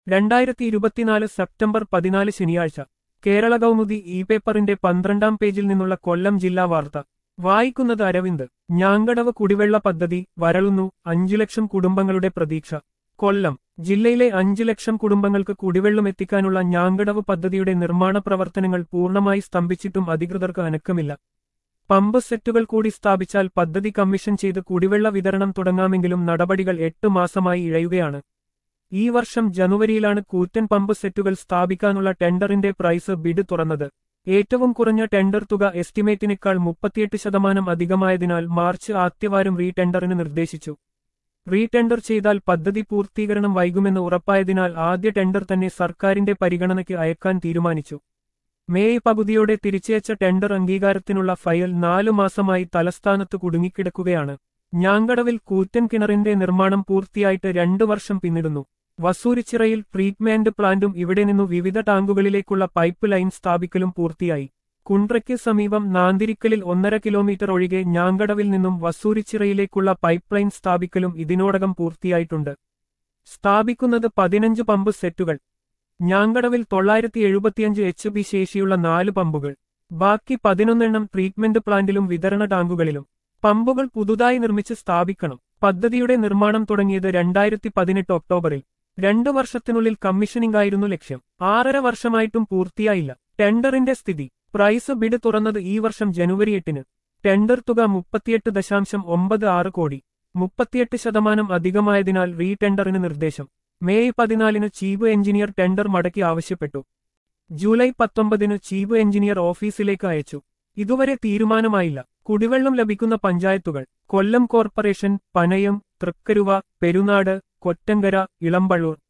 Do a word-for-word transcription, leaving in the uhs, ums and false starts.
രണ്ടായിരത്തി ഇരുപത്തിനാല് സെപ്റ്റംബർ പതിനാല് ശനിയാഴ്ച കേരള കൗമുദി ഇ പേപ്പറിന്റെ പന്ത്രണ്ടാം പേജിൽ നിന്നുള്ള കൊല്ലം ജില്ലാ വാർത്ത വായിക്കുന്നത് അരവിന്ദ്. ഞാങ്കടവ് കുടിവെള്ള പദ്ധതി വരളുന്നു, അഞ്ചു ലക്ഷം കുടുംബങ്ങളുടെ പ്രതീക്ഷ. കൊല്ലം ജില്ലയിലെ അഞ്ചു ലക്ഷം കുടുംബങ്ങൾക്ക് കുടിവെള്ളം എത്തിക്കാനുള്ള ഞാങ്കടവ് പദ്ധതിയുടെ നിർമ്മാണ പ്രവർത്തനങ്ങൾ പൂർണ്ണമായി സ്തംഭിച്ചിട്ടും അധികൃതർക്ക് അനക്കമില്ല. പമ്പ് സെറ്റുകൾ കൂടി സ്ഥാപിച്ചാൽ പദ്ധതി കമ്മീഷൻ ചെയ്ത് കുടിവെള്ള വിതരണം തുടങ്ങാമെങ്കിലും നടപടികൾ എട്ട് മാസമായി ഇഴയുകയാണ്. ഈ വർഷം ജനുവരിയിലാണ് കൂറ്റൻ പമ്പ് സെറ്റുകൾ സ്ഥാപിക്കാനുള്ള ടെൻഡറിന്റെ പ്രൈസ് ബിഡ് തുറന്നത്. ഏറ്റവും കുറഞ്ഞ ടെൻഡർ തുക എസ്റ്റിമേറ്റിനേക്കാൾ മുപ്പത്തിയെട്ട് ശതമാനം അധികമായതിനാൽ മാർച്ച് ആദ്യവാരം റീ ടെൻഡറിന് നിർദ്ദേശിച്ചു. റീ ടെൻഡർ ചെയ്താൽ പദ്ധതി പൂർത്തീകരണം വൈകുമെന്ന് ഉറപ്പായതിനാൽ ആദ്യ ടെൻഡർ തന്നെ സർക്കാരിന്റെ പരിഗണനയ്ക്ക് അയക്കാൻ തീരുമാനിച്ചു. മേയ് പകുതിയോടെ തിരിച്ചയച്ച ടെൻഡർ അംഗീകാരത്തിനുള്ള ഫയൽ നാലു മാസമായി തലസ്ഥാനത്ത് കുടുങ്ങിക്കിടക്കുകയാണ്. ഞാങ്കടവിൽ കൂറ്റൻ കിണറിന്റെ നിർമ്മാണം പൂർത്തിയായിട്ട് രണ്ടു വർഷം പിന്നിടുന്നു. വസൂരിച്ചിറയിൽ ട്രീറ്റ്മെന്റ് പ്ലാന്റും ഇവിടെ നിന്നു വിവിധ ടാങ്കുകളിലേക്കുള്ള പൈപ്പ് ലൈൻ സ്ഥാപിക്കലും പൂർത്തിയായി. കുണ്ട്രയ്ക്ക് സമീപം നാന്തിരിക്കലിൽ ഒന്നര കിലോമീറ്റർ ഒഴികെ ഞാങ്കടവിൽ നിന്നും വസൂരിച്ചിറയിലേക്കുള്ള പൈപ്പ് ലൈൻ സ്ഥാപിക്കലും ഇതിനോടകം പൂർത്തിയായിട്ടുണ്ട്. സ്ഥാപിക്കുന്നത് പതിനഞ്ച് പമ്പ് സെറ്റുകൾ. ഞാങ്കടവിൽ തൊള്ളായിരത്തി എഴുപത്തിയഞ്ച് എച്ച് പി ശേഷിയുള്ള നാല് പമ്പുകൾ. ബാക്കി പതിനൊന്നെണ്ണം ട്രീറ്റ്മെന്റ് പ്ലാന്റിലും വിതരണ ടാങ്കുകളിലും. പമ്പുകൾ പുതുതായി നിർമ്മിച്ച് സ്ഥാപിക്കണം. പദ്ധതിയുടെ നിർമ്മാണം തുടങ്ങിയത് രണ്ടായിരത്തി പതിനെട്ട് ഒക്ടോബറിൽ. രണ്ടു വർഷത്തിനുള്ളിൽ കമ്മീഷനിംഗായിരുന്നു ലക്ഷ്യം. ആറര വർഷമായിട്ടും പൂർത്തിയായില്ല. ടെൻഡറിന്റെ സ്ഥിതി. പ്രൈസ് ബിഡ് തുറന്നത് ഈ വർഷം ജനുവരി എട്ടിന്. ടെൻഡർ തുക മുപ്പത്തിയെട്ട് ദശാംശം ഒമ്പത് ആറ് കോടി. മുപ്പത്തിയെട്ട് ശതമാനം അധികമായതിനാൽ റീ ടെൻഡറിന് നിർദ്ദേശം. മേയ് പതിനാലിന് ചീഫ് എഞ്ചിനീയർ ടെൻഡർ മടക്കി ആവശ്യപ്പെട്ടു. ജൂലൈ പത്തൊമ്പതിന് ചീഫ് എഞ്ചിനീയർ ഓഫീസിലേക്ക് അയച്ചു. ഇതുവരെ തീരുമാനമായില്ല. കുടിവെള്ളം ലഭിക്കുന്ന പഞ്ചായത്തുകൾ: കൊല്ലം കോർപ്പറേഷൻ, പനയം, തൃക്കരുവ, പെരുനാട്, കൊറ്റങ്കര, ഇളമ്പള്ളൂർ.